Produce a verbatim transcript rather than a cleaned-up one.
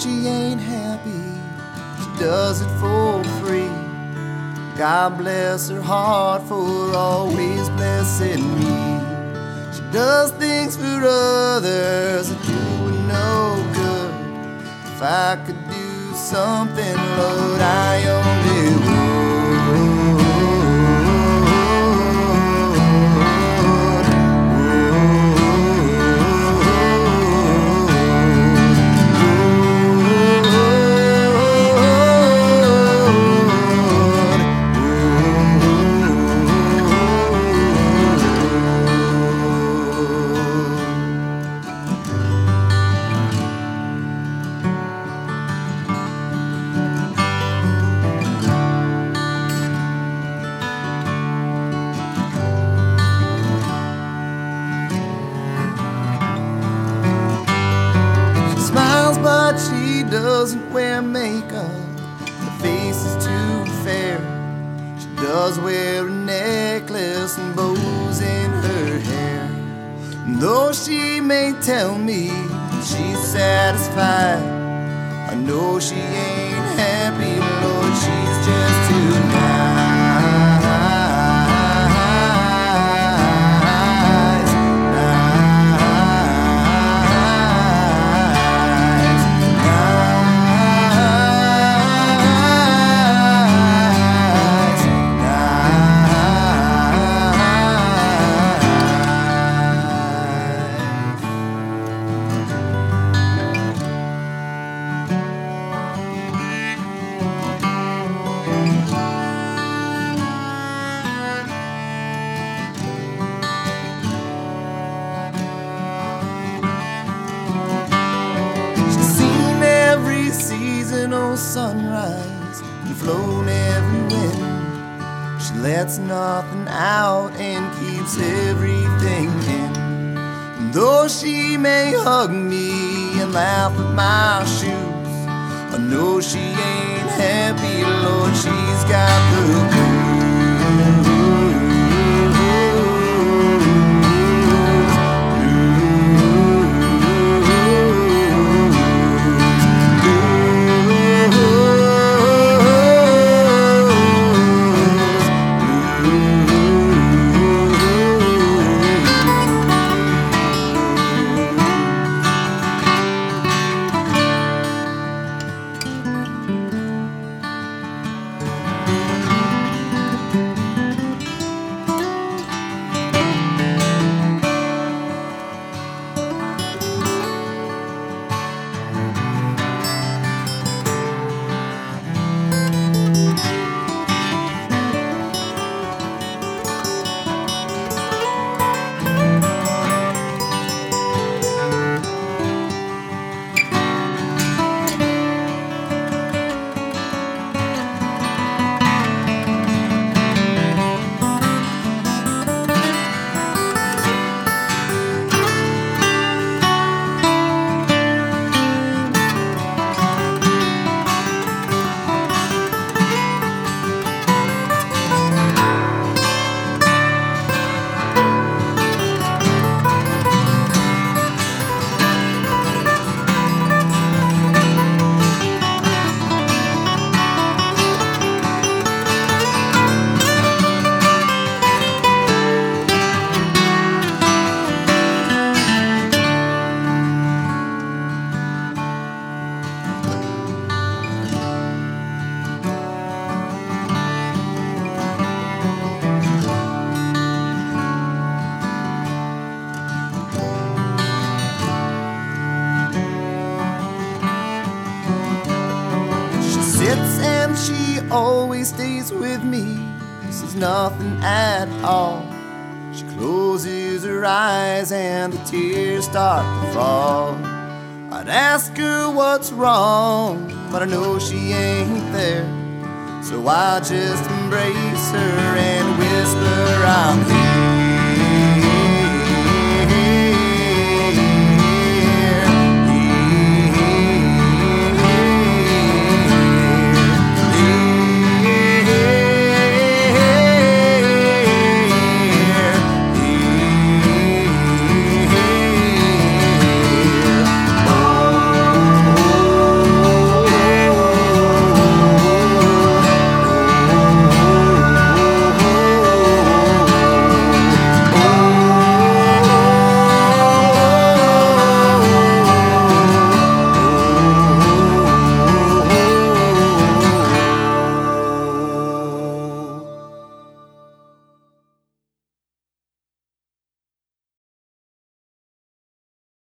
she ain't happy, she does it for free. God bless her heart for always blessing me. She does things for others that do her no good. If I could do something, Lord, I only would. But she doesn't wear makeup, her face is too fair. She does wear a necklace and bows in her hair. And though she may tell me she's satisfied, I know she ain't happy, Lord, she's just too nice. Seasonal sunrise and flown every wind. She lets nothing out and keeps everything in. And though she may hug me and laugh at my shoes, I know she ain't happy, Lord, she's got the blues. And she always stays with me, says nothing at all. She closes her eyes and the tears start to fall. I'd ask her what's wrong, but I know she ain't there. So I just embrace her and whisper